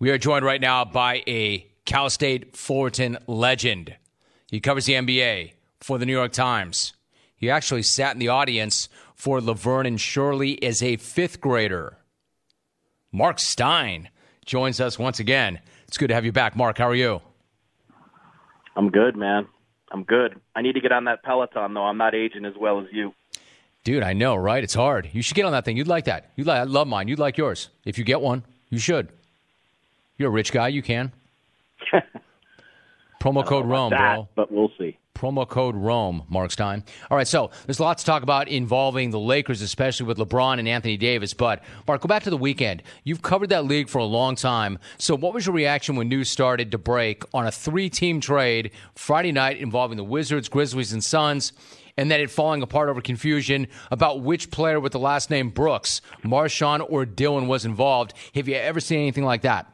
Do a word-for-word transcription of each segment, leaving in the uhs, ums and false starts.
We are joined right now by a Cal State Fullerton legend. He covers the N B A for the New York Times. He actually sat in the audience for Laverne and Shirley as a fifth grader. Mark Stein joins us once again. It's good to have you back. Mark, how are you? I'm good, man. I'm good. I need to get on that Peloton, though. I'm not aging as well as you. Dude, I know, right? It's hard. You should get on that thing. You'd like that. You'd like, I love mine. You'd like yours. If you get one, you should. You're a rich guy. You can. Promo code Rome, that, bro. But we'll see. Promo code Rome, Mark Stein. All right, so there's a lot to talk about involving the Lakers, especially with LeBron and Anthony Davis. But, Mark, go back to the weekend. You've covered that league for a long time. So what was your reaction when news started to break on a three-team trade Friday night involving the Wizards, Grizzlies, and Suns, and then it falling apart over confusion about which player with the last name Brooks, Marshawn or Dillon, was involved? Have you ever seen anything like that?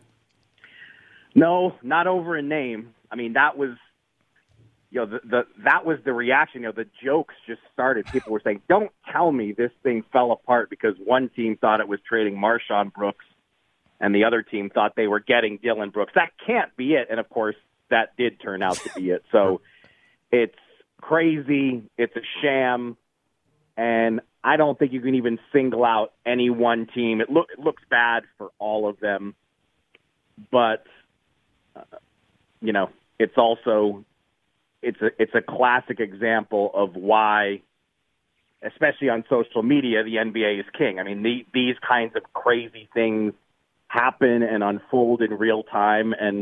No, not over a name. I mean, that was, you know, the, the that was the reaction. You know, the jokes just started. People were saying, "Don't tell me this thing fell apart because one team thought it was trading Marshawn Brooks, and the other team thought they were getting Dillon Brooks. That can't be it." And of course, that did turn out to be it. So it's crazy. It's a sham, and I don't think you can even single out any one team. It look it looks bad for all of them, but uh, you know, it's also it's a it's a classic example of why, especially on social media, the N B A is king. I mean, the, these kinds of crazy things happen and unfold in real time, and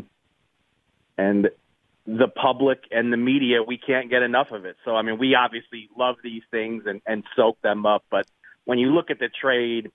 and the public and the media, we can't get enough of it. So, I mean, we obviously love these things and, and soak them up. But when you look at the trade,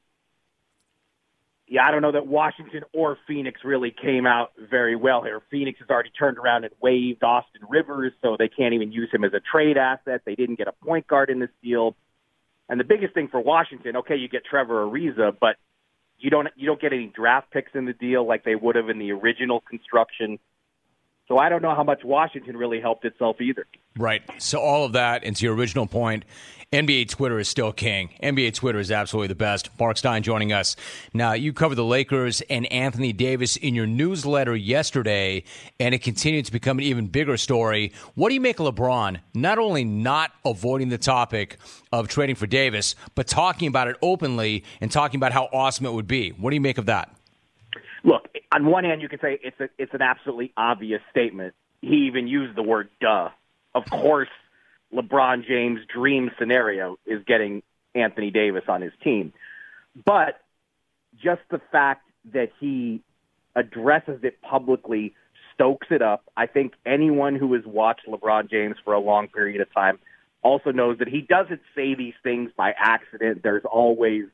yeah, I don't know that Washington or Phoenix really came out very well here. Phoenix has already turned around and waived Austin Rivers, so they can't even use him as a trade asset. They didn't get a point guard in this deal. And the biggest thing for Washington, okay, you get Trevor Ariza, but you don't you don't get any draft picks in the deal like they would have in the original construction. So I don't know how much Washington really helped itself either. Right. So all of that, and to your original point, N B A Twitter is still king. N B A Twitter is absolutely the best. Mark Stein joining us. Now, you covered the Lakers and Anthony Davis in your newsletter yesterday, and it continued to become an even bigger story. What do you make of LeBron not only not avoiding the topic of trading for Davis, but talking about it openly and talking about how awesome it would be? What do you make of that? Look, on one hand, you can say it's a, it's an absolutely obvious statement. He even used the word duh. Of course, LeBron James' dream scenario is getting Anthony Davis on his team. But just the fact that he addresses it publicly, stokes it up, I think anyone who has watched LeBron James for a long period of time also knows that he doesn't say these things by accident. There's always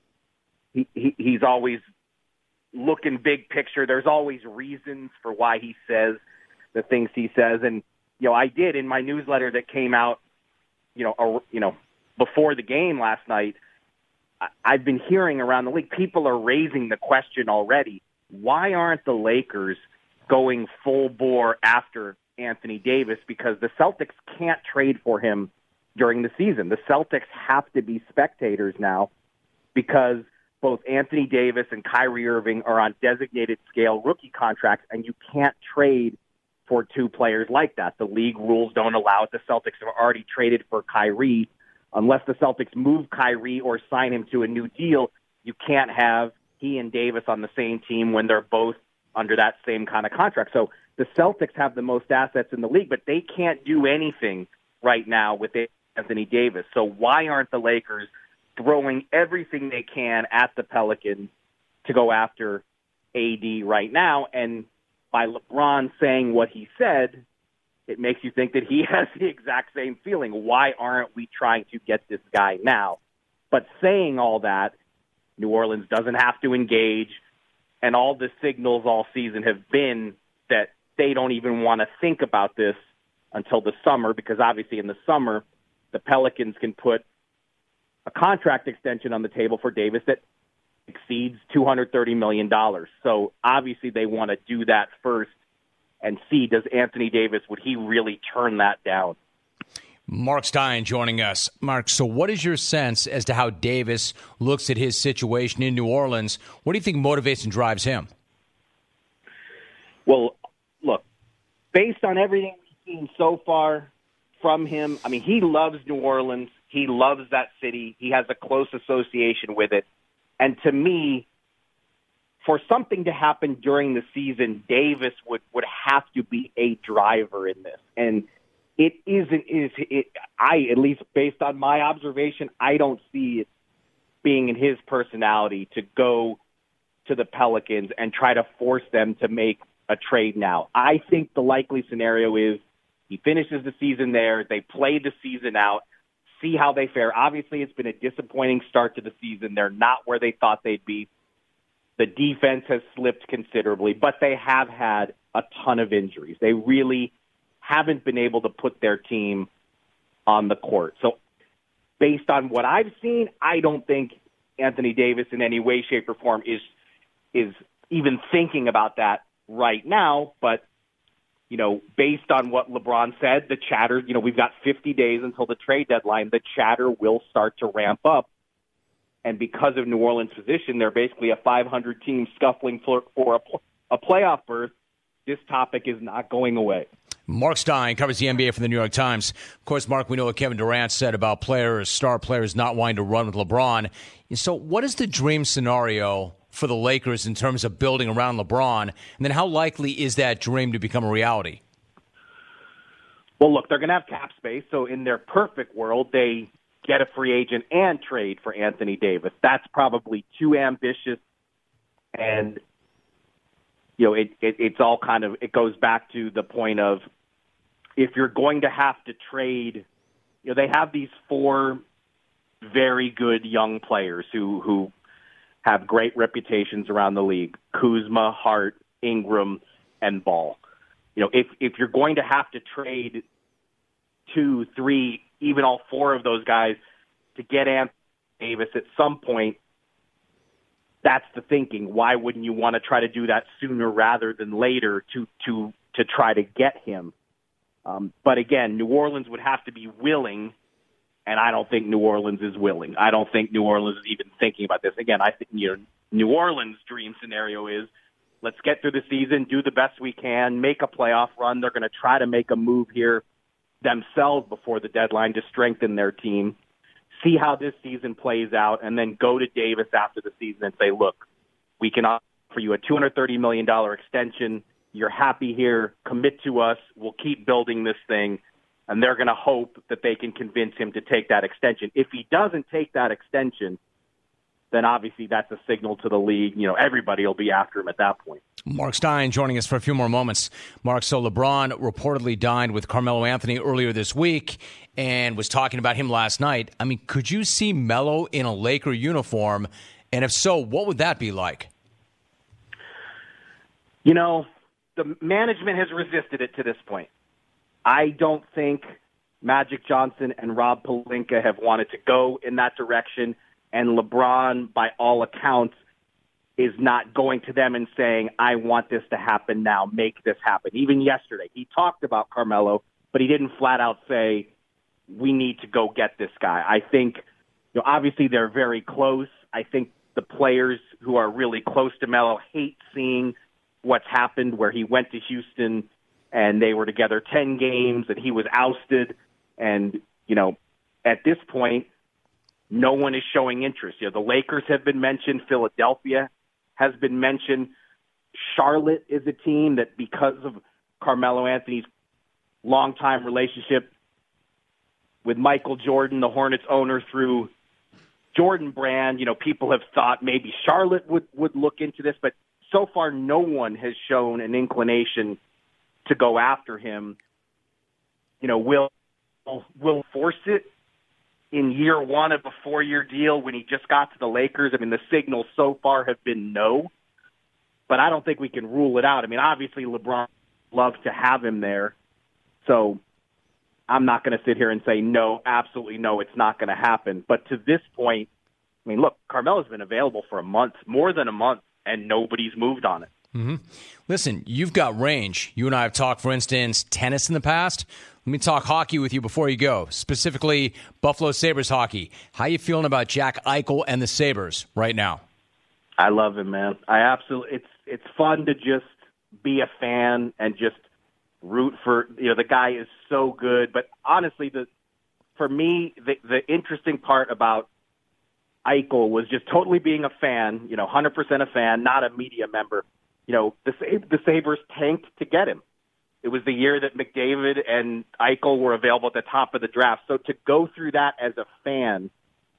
he, he he's always looking big picture. There's always reasons for why he says the things he says. And, you know, I did in my newsletter that came out, you know, or, you know, before the game last night, I, I've been hearing around the league, people are raising the question already. Why aren't the Lakers going full bore after Anthony Davis? Because the Celtics can't trade for him during the season. The Celtics have to be spectators now because both Anthony Davis and Kyrie Irving are on designated scale rookie contracts, and you can't trade for two players like that. The league rules don't allow it. The Celtics have already traded for Kyrie. Unless the Celtics move Kyrie or sign him to a new deal, you can't have he and Davis on the same team when they're both under that same kind of contract. So the Celtics have the most assets in the league, but they can't do anything right now with Anthony Davis. So why aren't the Lakers throwing everything they can at the Pelicans to go after A D right now? And by LeBron saying what he said, it makes you think that he has the exact same feeling. Why aren't we trying to get this guy now? But saying all that, New Orleans doesn't have to engage, and all the signals all season have been that they don't even want to think about this until the summer, because obviously in the summer, the Pelicans can put a contract extension on the table for Davis that exceeds two hundred thirty million dollars. So obviously they want to do that first and see, does Anthony Davis, would he really turn that down? Mark Stein joining us. Mark, so what is your sense as to how Davis looks at his situation in New Orleans? What do you think motivates and drives him? Well, look, based on everything we've seen so far from him, I mean, he loves New Orleans. He loves that city. He has a close association with it. And to me, for something to happen during the season, Davis would, would have to be a driver in this. And it isn't, is it, I, at least based on my observation, I don't see it being in his personality to go to the Pelicans and try to force them to make a trade now. I think the likely scenario is he finishes the season there, they play the season out, see how they fare. Obviously, it's been a disappointing start to the season. They're not where they thought they'd be. The defense has slipped considerably, but they have had a ton of injuries. They really haven't been able to put their team on the court. So based on what I've seen, I don't think Anthony Davis in any way, shape, or form is is even thinking about that right now. But, you know, based on what LeBron said, the chatter, you know, we've got fifty days until the trade deadline. The chatter will start to ramp up. And because of New Orleans' position, they're basically a five hundred team scuffling for, for a, a playoff berth. This topic is not going away. Mark Stein covers the N B A for the New York Times. Of course, Mark, we know what Kevin Durant said about players, star players not wanting to run with LeBron. So what is the dream scenario for the Lakers in terms of building around LeBron? And then how likely is that dream to become a reality? Well, look, they're going to have cap space. So in their perfect world, they get a free agent and trade for Anthony Davis. That's probably too ambitious. And, you know, it, it, it's all kind of, it goes back to the point of, if you're going to have to trade, you know, they have these four very good young players who, who have great reputations around the league: Kuzma, Hart, Ingram, and Ball. You know, if, if you're going to have to trade two, three, even all four of those guys to get Anthony Davis at some point, that's the thinking. Why wouldn't you want to try to do that sooner rather than later to, to, to try to get him? Um, but again, New Orleans would have to be willing, and I don't think New Orleans is willing. I don't think New Orleans is even thinking about this. Again, I think, you know, New Orleans' dream scenario is, let's get through the season, do the best we can, make a playoff run. They're going to try to make a move here themselves before the deadline to strengthen their team, see how this season plays out, and then go to Davis after the season and say, look, we can offer you a two hundred thirty million dollars extension. You're happy here. Commit to us. We'll keep building this thing. And they're going to hope that they can convince him to take that extension. If he doesn't take that extension, then obviously that's a signal to the league. You know, everybody will be after him at that point. Mark Stein joining us for a few more moments. Mark, so LeBron reportedly dined with Carmelo Anthony earlier this week and was talking about him last night. I mean, could you see Melo in a Laker uniform? And if so, what would that be like? You know, the management has resisted it to this point. I don't think Magic Johnson and Rob Pelinka have wanted to go in that direction. And LeBron, by all accounts, is not going to them and saying, I want this to happen now, make this happen. Even yesterday, he talked about Carmelo, but he didn't flat out say, we need to go get this guy. I think, you know, obviously they're very close. I think the players who are really close to Melo hate seeing what's happened where he went to Houston and they were together ten games and he was ousted. And, you know, at this point, no one is showing interest. You know, the Lakers have been mentioned. Philadelphia has been mentioned. Charlotte is a team that, because of Carmelo Anthony's longtime relationship with Michael Jordan, the Hornets owner, through Jordan Brand, you know, people have thought maybe Charlotte would, would look into this, but so far no one has shown an inclination to go after him. You know, will will force it in year one of a four-year deal when he just got to the Lakers? I mean, the signals so far have been no, but I don't think we can rule it out. I mean, obviously LeBron loves to have him there, so I'm not going to sit here and say, no, absolutely no, it's not going to happen. But to this point, I mean, look, Carmelo's been available for a month, more than a month, and nobody's moved on it. Mm-hmm. Listen, you've got range. You and I have talked, for instance, tennis in the past. Let me talk hockey with you before you go, specifically Buffalo Sabres hockey. How you feeling about Jack Eichel and the Sabres right now? I love him, man. I absolutely. It's it's fun to just be a fan and just root for, you know, the guy is so good. But honestly, the for me, the, the interesting part about Eichel was just totally being a fan, you know, one hundred percent a fan, not a media member. You know, the, the Sabres tanked to get him. It was the year that McDavid and Eichel were available at the top of the draft. So to go through that as a fan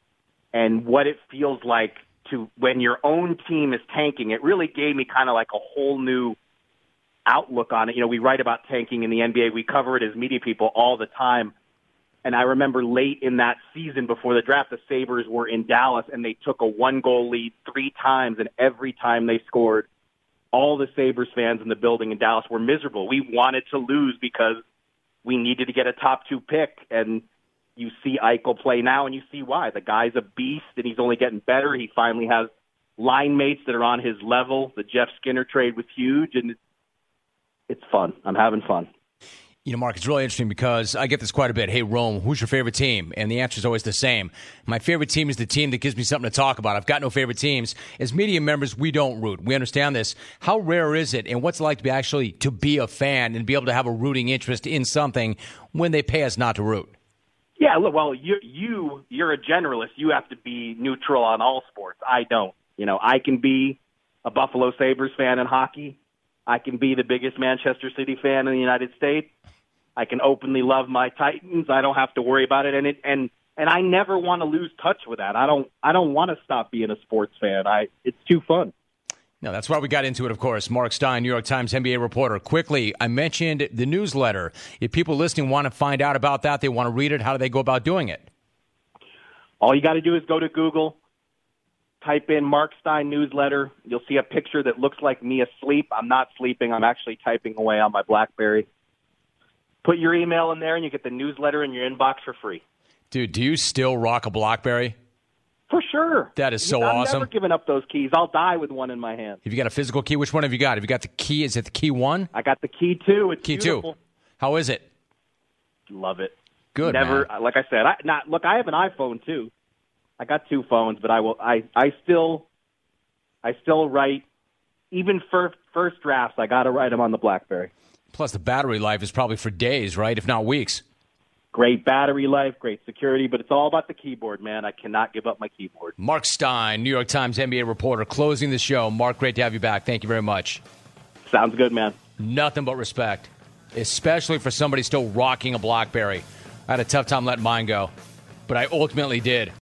and what it feels like to when your own team is tanking, it really gave me kind of like a whole new outlook on it. You know, we write about tanking in the N B A. We cover it as media people all the time. And I remember late in that season before the draft, the Sabres were in Dallas and they took a one-goal lead three times, and every time they scored, all the Sabres fans in the building in Dallas were miserable. We wanted to lose because we needed to get a top two pick, and you see Eichel play now, and you see why. The guy's a beast, and he's only getting better. He finally has line mates that are on his level. The Jeff Skinner trade was huge, and it's fun. I'm having fun. You know, Mark, it's really interesting because I get this quite a bit. Hey, Rome, who's your favorite team? And the answer is always the same. My favorite team is the team that gives me something to talk about. I've got no favorite teams. As media members, we don't root. We understand this. How rare is it, and what's it like to be actually to be a fan and be able to have a rooting interest in something when they pay us not to root? Yeah, look, well, you, you, you're a generalist. You have to be neutral on all sports. I don't. You know, I can be a Buffalo Sabres fan in hockey. I can be the biggest Manchester City fan in the United States. I can openly love my Titans. I don't have to worry about it, and it and and I never want to lose touch with that. I don't I don't want to stop being a sports fan. I it's too fun. No, that's why we got into it, of course. Mark Stein, New York Times N B A reporter. Quickly, I mentioned the newsletter. If people listening want to find out about that, they want to read it, how do they go about doing it? All you got to do is go to Google, type in Mark Stein newsletter. You'll see a picture that looks like me asleep. I'm not sleeping. I'm actually typing away on my BlackBerry. Put your email in there, and you get the newsletter in your inbox for free. Dude, do you still rock a BlackBerry? For sure. That is so I'm awesome. I'm never giving up those keys. I'll die with one in my hand. Have you got a physical key? Which one have you got? Have you got the key? Is it the key one? I got the key two. It's key beautiful. two. How is it? Love it. Good, Never, man. Like I said, I, not look. I have an iPhone too. I got two phones, but I will. I I still, I still write. Even for first drafts, I got to write them on the BlackBerry. Plus, the battery life is probably for days, right? If not weeks. Great battery life, great security, but it's all about the keyboard, man. I cannot give up my keyboard. Mark Stein, New York Times N B A reporter, closing the show. Mark, great to have you back. Thank you very much. Sounds good, man. Nothing but respect, especially for somebody still rocking a BlackBerry. I had a tough time letting mine go, but I ultimately did.